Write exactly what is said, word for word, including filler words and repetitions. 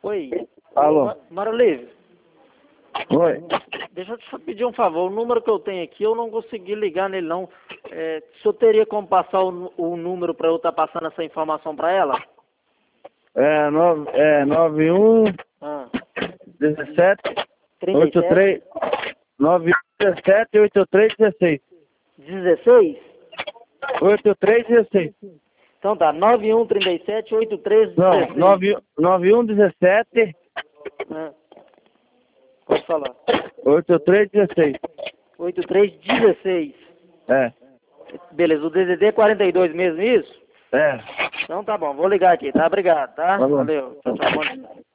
Oi. Alô? Marolívio, Oi. deixa eu te pedir um favor. O número que eu tenho aqui, eu não consegui ligar nele, não. É, o senhor teria como passar o, o número para eu estar passando essa informação para ela? É, nove, é nove um Ah, dezessete trinta e oitenta e três nove um dezessete oitenta e três dezesseis dezesseis? oitenta e três dezesseis. Então tá, nove um trinta e sete oitenta e três Não, dezesseis. nove nove um dezessete Ah, pode falar. oitenta e três dezesseis. oitenta e três dezesseis. É. Beleza, o D D D é quarenta e dois mesmo, isso? É. Então tá bom, vou ligar aqui, tá? Obrigado, tá? Tá bom. Valeu. Tchau, tchau. Bom dia.